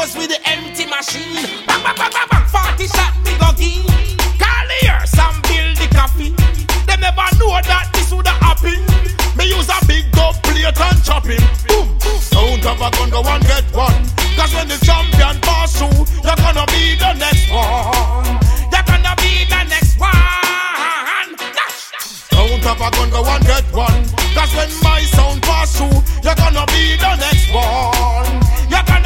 pose with the empty machine. Bang, bang, bang, bang, bang. 40 shot me go give. Call here, some build the coffee. They never know that this would happen. Me use a big dub plate and chop him. Boom. Don't have a gun, go and get one. Cause when the champion pass through, you're gonna be the next one. You're gonna be the next one. Don't have a gun, go and get one. Cause when my sound pass through, you're gonna be the next one. You're gonna